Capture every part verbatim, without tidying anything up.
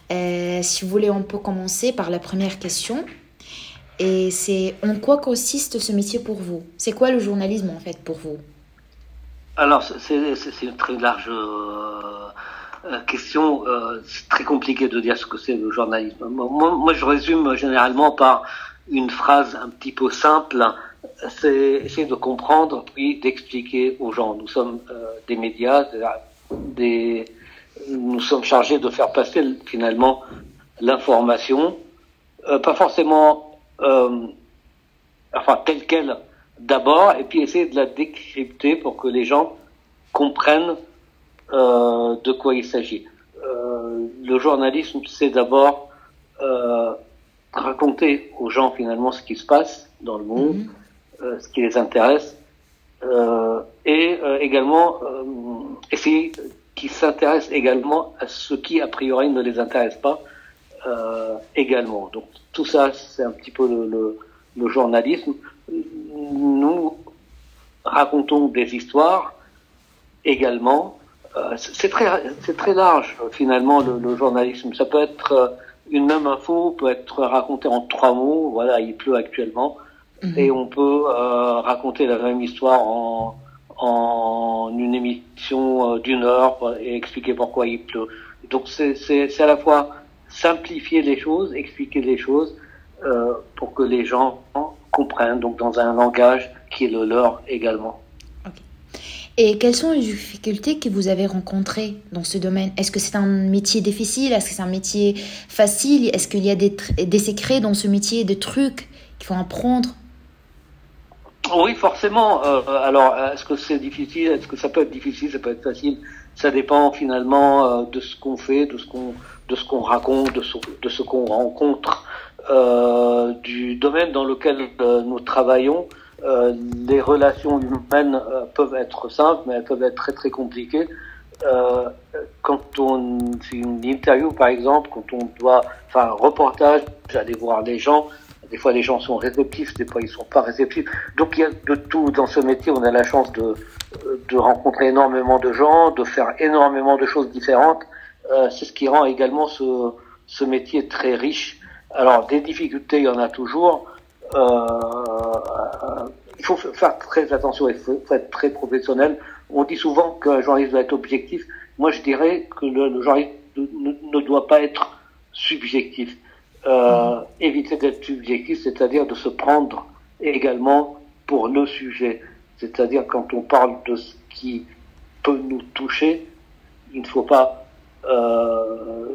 Euh, si vous voulez, on peut commencer par la première question. Et c'est en quoi consiste ce métier pour vous? C'est quoi le journalisme en fait pour vous? Alors, c'est, c'est, c'est une très large euh, question. Euh, c'est très compliqué de dire ce que c'est le journalisme. Moi, moi, je résume généralement par une phrase un petit peu simple. C'est essayer de comprendre puis d'expliquer aux gens. Nous sommes euh, des médias, des, nous sommes chargés de faire passer finalement l'information, euh, pas forcément, euh, enfin telle quelle d'abord, et puis essayer de la décrypter pour que les gens comprennent euh, de quoi il s'agit. Euh, le journalisme, c'est d'abord euh, raconter aux gens finalement ce qui se passe dans le monde, mmh. euh, ce qui les intéresse, euh, et euh, également euh, essayer qu'ils s'intéressent également à ce qui a priori ne les intéresse pas euh, également. Donc tout ça, c'est un petit peu le, le, le journalisme. Nous racontons des histoires également. Euh, c'est très, c'est très large finalement le, le journalisme. Ça peut être une même info peut être racontée en trois mots. Voilà, il pleut actuellement, mmh. et on peut euh, raconter la même histoire en en une émission d'une heure et expliquer pourquoi il pleut. Donc c'est c'est c'est à la fois simplifier les choses, expliquer les choses euh, pour que les gens comprennent, donc dans un langage qui est le leur également. Okay. Et quelles sont les difficultés que vous avez rencontrées dans ce domaine? Est-ce que c'est un métier difficile? Est-ce que c'est un métier facile? Est-ce qu'il y a des, tr- des secrets dans ce métier, des trucs qu'il faut apprendre? Oui, forcément. Euh, alors, est-ce que c'est difficile? Est-ce que ça peut être difficile? Ça peut être facile. Ça dépend finalement euh, de ce qu'on fait, de ce qu'on, de ce qu'on raconte, de ce, de ce qu'on rencontre, euh, du domaine dans lequel euh, nous travaillons. Euh, les relations humaines euh, peuvent être simples, mais elles peuvent être très très compliquées. Euh, quand on fait une interview, par exemple, quand on doit faire un reportage, aller voir les gens. Des fois, les gens sont réceptifs, des fois, ils sont pas réceptifs. Donc, il y a de tout dans ce métier. On a la chance de, de rencontrer énormément de gens, de faire énormément de choses différentes. Euh, c'est ce qui rend également ce, ce métier très riche. Alors, des difficultés, il y en a toujours. Euh, il faut faire très attention, il faut être très professionnel. On dit souvent qu'un journaliste doit être objectif. Moi, je dirais que le, le journaliste ne, ne doit pas être subjectif. Euh, éviter d'être subjectif, c'est-à-dire de se prendre également pour le sujet. C'est-à-dire quand on parle de ce qui peut nous toucher, il ne faut pas euh,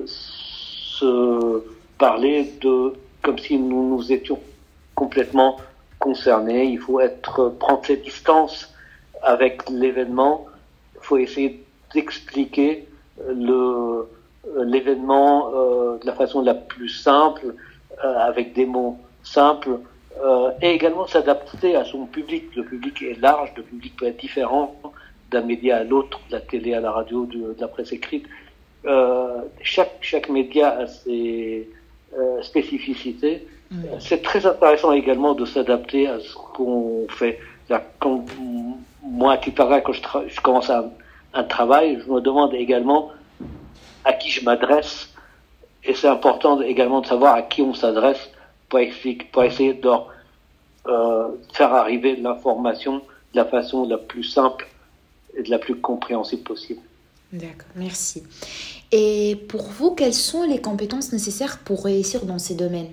se parler de comme si nous nous étions complètement concernés. Il faut être prendre ses distances avec l'événement. Il faut essayer d'expliquer le l'événement euh, de la façon la plus simple, euh, avec des mots simples, euh, et également s'adapter à son public. Le public est large, le public peut être différent d'un média à l'autre, de la télé à la radio, de, de la presse écrite. Euh, chaque, chaque média a ses euh, spécificités. Mmh. C'est très intéressant également de s'adapter à ce qu'on fait. Quand, moi, à titre personnel, quand je, tra- je commence un, un travail, je me demande également à qui je m'adresse, et c'est important également de savoir à qui on s'adresse pour, expliquer, pour essayer de euh, faire arriver l'information de la façon la plus simple et de la plus compréhensible possible. D'accord, merci. Et pour vous, quelles sont les compétences nécessaires pour réussir dans ces domaines?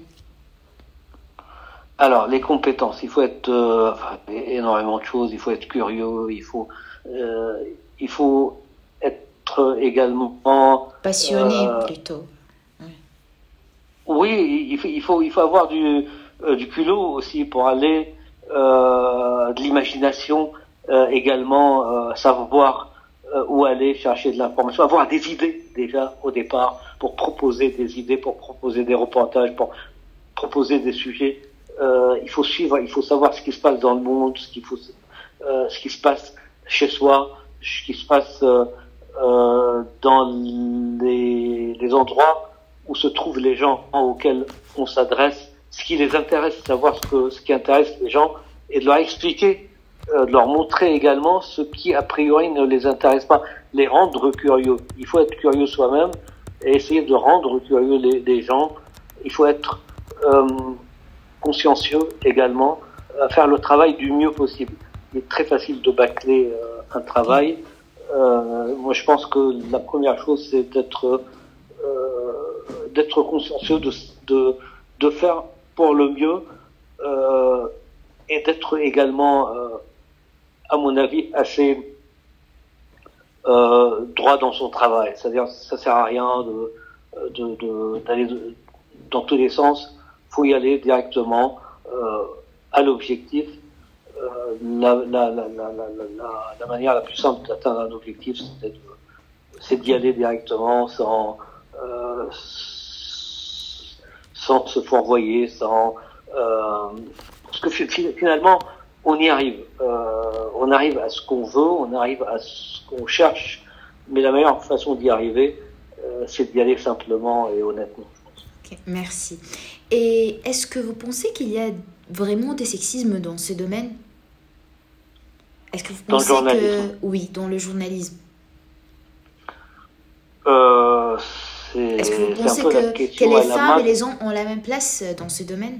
Alors, les compétences, il faut être euh, enfin, énormément de choses, il faut être curieux, il faut, euh, il faut être également passionné euh, plutôt. Oui, oui il, faut, il faut il faut avoir du euh, du culot aussi pour aller euh, de l'imagination euh, également, euh, savoir euh, où aller chercher de l'information, avoir des idées déjà au départ pour proposer des idées, pour proposer des reportages, pour proposer des sujets. Euh, il faut suivre, il faut savoir ce qui se passe dans le monde, ce qu'il faut, euh, ce qui se passe chez soi, ce qui se passe euh, Euh, dans les, les endroits où se trouvent les gens auxquels on s'adresse, ce qui les intéresse, savoir ce, que, ce qui intéresse les gens, et de leur expliquer, euh, de leur montrer également ce qui a priori ne les intéresse pas, les rendre curieux. Il faut être curieux soi-même et essayer de rendre curieux les, les gens. Il faut être euh, consciencieux également, à faire le travail du mieux possible. Il est très facile de bâcler euh, un travail. Euh, moi, je pense que la première chose, c'est d'être euh, d'être consciencieux, de, de de faire pour le mieux, euh, et d'être également, euh, à mon avis, assez euh, droit dans son travail. C'est-à-dire, ça sert à rien de de, de d'aller de, dans tous les sens. Faut y aller directement euh, à l'objectif. Euh, la, la, la, la, la, la, la manière la plus simple d'atteindre un objectif, c'est, de, c'est d'y aller directement, sans euh, sans se fourvoyer, sans euh, parce que finalement on y arrive, euh, on arrive à ce qu'on veut, on arrive à ce qu'on cherche, mais la meilleure façon d'y arriver, euh, c'est d'y aller simplement et honnêtement. Okay, merci. Et est-ce que vous pensez qu'il y a vraiment des sexismes dans ce domaine? Est-ce que vous pensez dans le que oui, dans le journalisme? euh, c'est, Est-ce que vous pensez que, que les femmes et les hommes ont la même place dans ce domaine?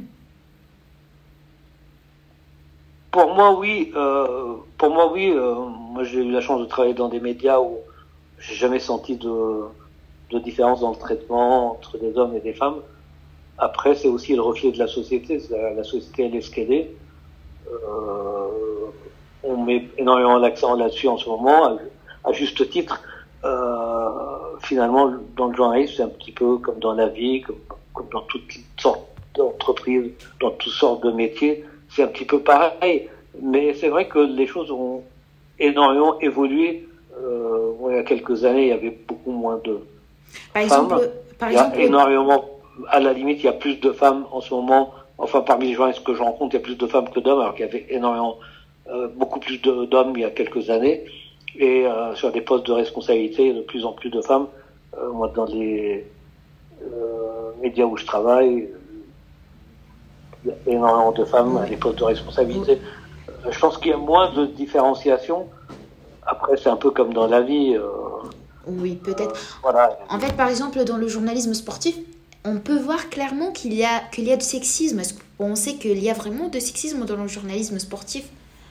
Pour moi, oui. Euh, pour moi, oui. Euh, moi, j'ai eu la chance de travailler dans des médias où j'ai jamais senti de, de différence dans le traitement entre des hommes et des femmes. Après, c'est aussi le reflet de la société. La, la société, elle est ce qu'elle est. Euh, on met énormément l'accent là-dessus en ce moment, à, à juste titre. Euh, finalement, dans le journalisme, c'est un petit peu comme dans la vie, comme, comme dans toutes sortes d'entreprises, dans toutes sortes de métiers. C'est un petit peu pareil. Mais c'est vrai que les choses ont énormément évolué. Euh, bon, il y a quelques années, il y avait beaucoup moins de par femmes. Exemple, par il y a exemple, énormément, à la limite, il y a plus de femmes en ce moment. Enfin, parmi les journalistes que je rencontre, il y a plus de femmes que d'hommes, alors qu'il y avait énormément, euh, beaucoup plus de, d'hommes il y a quelques années. Et euh, sur des postes de responsabilité, il y a de plus en plus de femmes. Euh, moi, dans les euh, médias où je travaille, il y a énormément de femmes à des postes de responsabilité. Euh, je pense qu'il y a moins de différenciation. Après, c'est un peu comme dans la vie. Euh, oui, peut-être. Euh, voilà. En fait, par exemple, dans le journalisme sportif, on peut voir clairement qu'il y a, qu'il y a du sexisme. Est-ce qu'on sait qu'il y a vraiment de sexisme dans le journalisme sportif?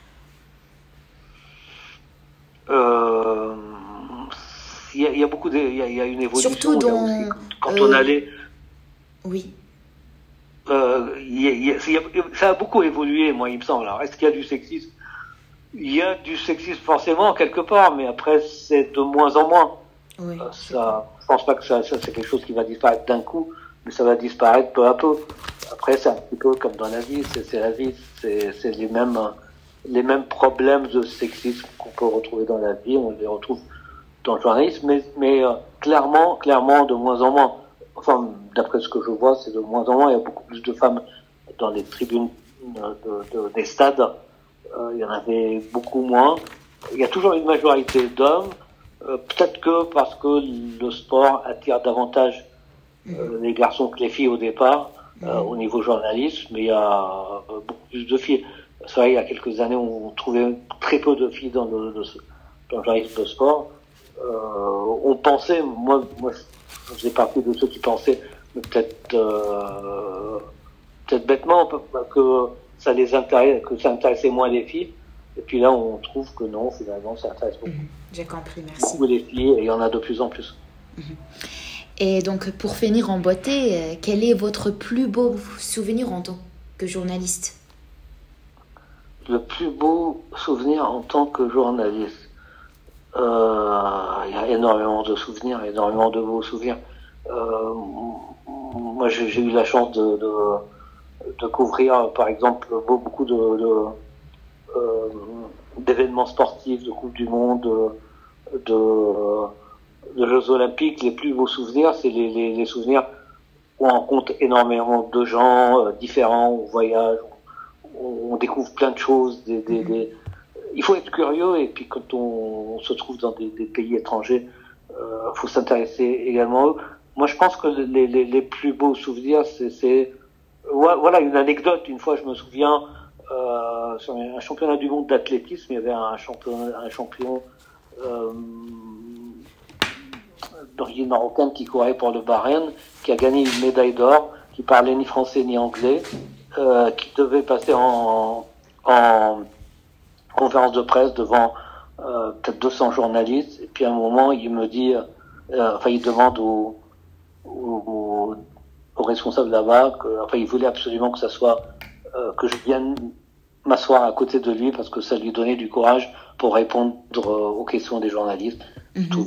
Euh, il y a, il y a beaucoup de, il y a, il y a une évolution. Surtout dans, aussi, quand euh, on allait. Oui. Euh, il y a, il y a, il y a, ça a beaucoup évolué, moi, il me semble. Alors, est-ce qu'il y a du sexisme? Il y a du sexisme forcément quelque part, mais après, c'est de moins en moins. Oui, euh, ça, je pense pas que ça, ça c'est quelque chose qui va disparaître d'un coup, mais ça va disparaître peu à peu. Après, c'est un petit peu comme dans la vie, c'est, c'est la vie, c'est, c'est les mêmes, les mêmes problèmes de sexisme qu'on peut retrouver dans la vie, on les retrouve dans le journalisme, mais, mais euh, clairement, clairement, de moins en moins. Enfin, d'après ce que je vois, c'est de moins en moins. Il y a beaucoup plus de femmes dans les tribunes de, de, des stades. Euh, il y en avait beaucoup moins. Il y a toujours une majorité d'hommes. Euh, peut-être que parce que le sport attire davantage euh, les garçons que les filles au départ, euh, au niveau journalisme, mais il y a euh, beaucoup plus de filles. C'est vrai, il y a quelques années, on trouvait très peu de filles dans le, le, dans le journalisme de sport. Euh, on pensait, moi, moi, je faisais partie de ceux qui pensaient, peut-être, euh, peut-être bêtement, que ça les intéressait, que ça intéressait moins les filles. Et puis là, on trouve que non, finalement, ça intéresse beaucoup. Mmh, j'ai compris, merci. Beaucoup les filles, et il y en a de plus en plus. Mmh. Et donc, pour finir en beauté, quel est votre plus beau souvenir en tant que journaliste? Le plus beau souvenir en tant que journaliste. Euh, il y a énormément de souvenirs, énormément de beaux souvenirs. Euh, moi, j'ai, j'ai eu la chance de, de, de couvrir, par exemple, beaucoup de, de euh, d'événements sportifs, de Coupe du Monde, de, de, de Jeux Olympiques. Les plus beaux souvenirs, c'est les, les, les souvenirs où on rencontre énormément de gens euh, différents, on voyage, on, on découvre plein de choses, des, des, des il faut être curieux, et puis quand on, on se trouve dans des, des pays étrangers, euh, faut s'intéresser également à eux. Moi, je pense que les, les, les plus beaux souvenirs, c'est, c'est voilà une anecdote. Une fois, je me souviens, euh, sur un championnat du monde d'athlétisme, il y avait un champion, un champion, euh, d'origine marocaine qui courait pour le Bahreïn, qui a gagné une médaille d'or, qui parlait ni français ni anglais, euh, qui devait passer en, en conférence de presse devant euh, peut-être deux cents journalistes. Et puis à un moment, il me dit, euh, enfin, il demande au, au, au responsable là-bas, que, enfin, il voulait absolument que ça soit, euh, que je vienne m'asseoir à côté de lui parce que ça lui donnait du courage pour répondre aux questions des journalistes. Mm-hmm. Tout